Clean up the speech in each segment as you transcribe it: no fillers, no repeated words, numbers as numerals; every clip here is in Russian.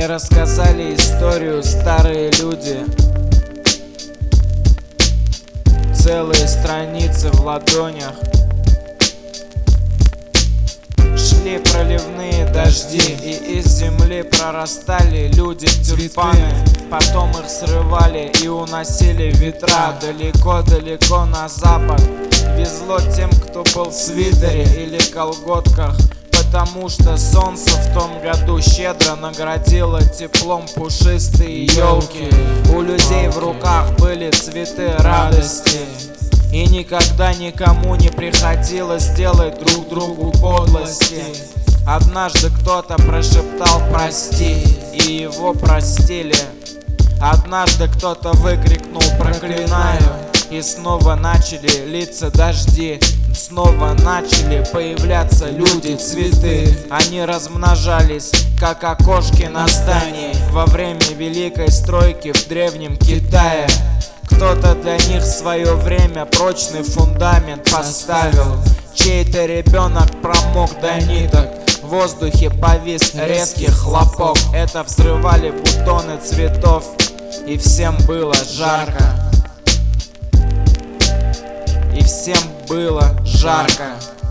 Мне рассказали историю старые люди. Целые страницы в ладонях. Шли проливные дожди, и из земли прорастали люди тюльпаны. Потом их срывали и уносили ветра далеко-далеко на запад. Везло тем, кто был в свитере или колготках, потому что солнце в том году щедро наградило теплом пушистые елки. У людей в руках были цветы радости, и никогда никому не приходилось делать друг другу подлости. Однажды кто-то прошептал «прости», и его простили. Однажды кто-то выкрикнул «проклинаю», и снова начали литься дожди. Снова начали появляться люди, цветы. Они размножались, как окошки на здании во время Великой стройки в Древнем Китае. Кто-то для них в свое время прочный фундамент поставил. Чей-то ребенок промок до ниток. В воздухе повис резкий хлопок. Это взрывали бутоны цветов, и всем было жарко. И всем было жарко.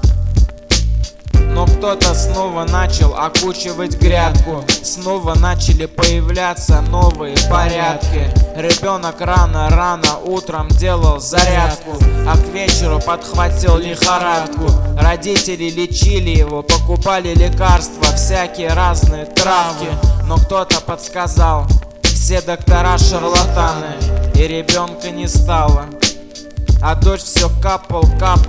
Но кто-то снова начал окучивать грядку. Снова начали появляться новые порядки. Ребенок рано-рано утром делал зарядку, а к вечеру подхватил лихорадку. Родители лечили его, покупали лекарства, всякие разные травки. Но кто-то подсказал: все доктора шарлатаны, и ребенка не стало. А дождь все капал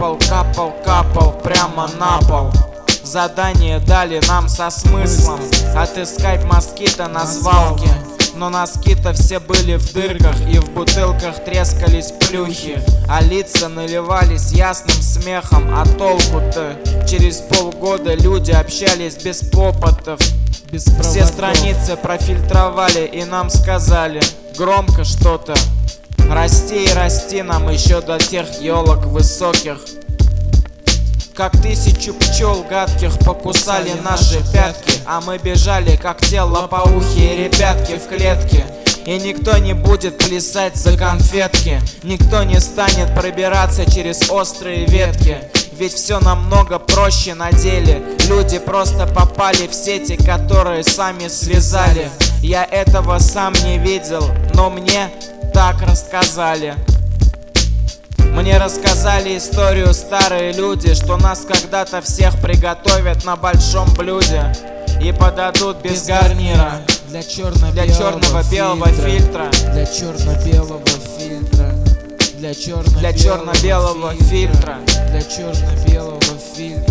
прямо на пол. Задание дали нам со смыслом отыскать москита на свалке. Но носки-то все были в дырках, и в бутылках трескались плюхи, а лица наливались ясным смехом. А толку-то? Через полгода люди общались без попотов. Все страницы профильтровали и нам сказали громко что-то: расти и расти нам еще до тех елок высоких. Как 1000 пчел гадких покусали наши пятки, а мы бежали, как те лопоухие ребятки в клетке. И никто не будет плясать за конфетки, никто не станет пробираться через острые ветки. Ведь все намного проще на деле. Люди просто попали в сети, которые сами связали. Я этого сам не видел, но мне так рассказали. Мне рассказали историю старые люди, что нас когда-то всех приготовят на большом блюде и подадут без гарнира. Для черно-белого фильтра. Для черно-белого фильтра. Для черно-белого фильтра. Для черно-белого фильтра.